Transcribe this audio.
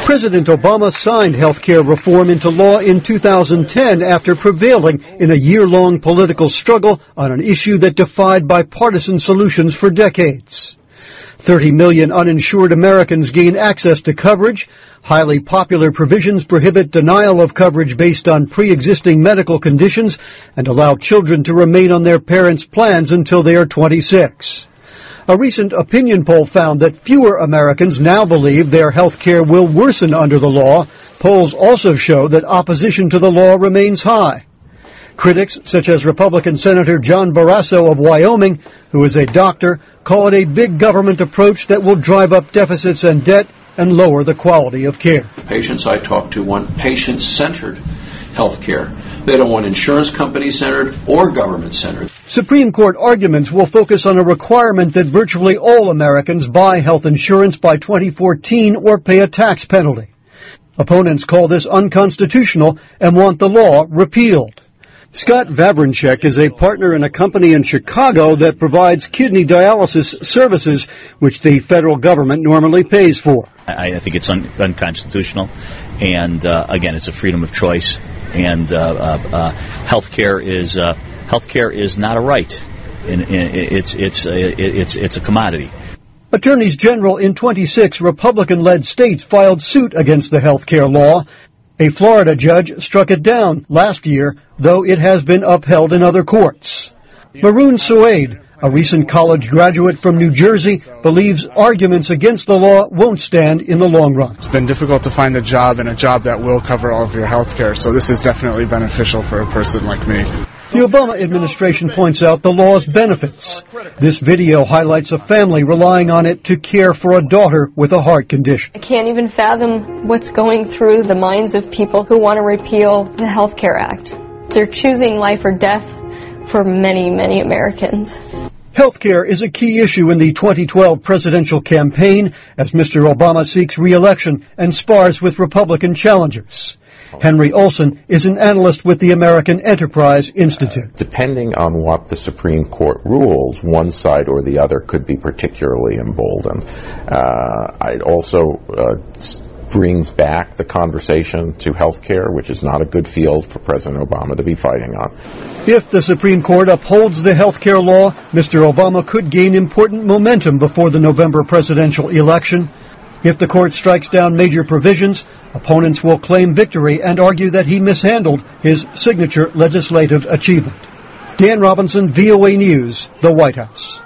President Obama signed health care reform into law in 2010 after prevailing in a year-long political struggle on an issue that defied bipartisan solutions for decades. 30 million uninsured Americans gain access to coverage. Highly popular provisions prohibit denial of coverage based on pre-existing medical conditions and allow children to remain on their parents' plans until they are 26. A recent opinion poll found that fewer Americans now believe their health care will worsen under the law. Polls also show that opposition to the law remains high. Critics, such as Republican Senator John Barrasso of Wyoming, who is a doctor, call it a big government approach that will drive up deficits and debt and lower the quality of care. Patients I talk to want patient-centered health care. They don't want insurance company-centered or government-centered. Supreme Court arguments will focus on a requirement that virtually all Americans buy health insurance by 2014 or pay a tax penalty. Opponents call this unconstitutional and want the law repealed. Scott Vavrinchek is a partner in a company in Chicago that provides kidney dialysis services, which the federal government normally pays for. I think it's unconstitutional, and again, it's a freedom of choice. And healthcare is not a right. It's a commodity. Attorneys general in 26 Republican-led states filed suit against the health care law. A Florida judge struck it down last year, though it has been upheld in other courts. Maroon Suede, a recent college graduate from New Jersey, believes arguments against the law won't stand in the long run. It's been difficult to find a job and a job that will cover all of your health care, so this is definitely beneficial for a person like me. The Obama administration points out the law's benefits. This video highlights a family relying on it to care for a daughter with a heart condition. I can't even fathom what's going through the minds of people who want to repeal the Health Care Act. They're choosing life or death for many, many Americans. Health care is a key issue in the 2012 presidential campaign as Mr. Obama seeks re-election and spars with Republican challengers. Henry Olson is an analyst with the American Enterprise Institute. Depending on what the Supreme Court rules, one side or the other could be particularly emboldened. It also brings back the conversation to health care, which is not a good field for President Obama to be fighting on. If the Supreme Court upholds the health care law, Mr. Obama could gain important momentum before the November presidential election. If the court strikes down major provisions, opponents will claim victory and argue that he mishandled his signature legislative achievement. Dan Robinson, VOA News, the White House.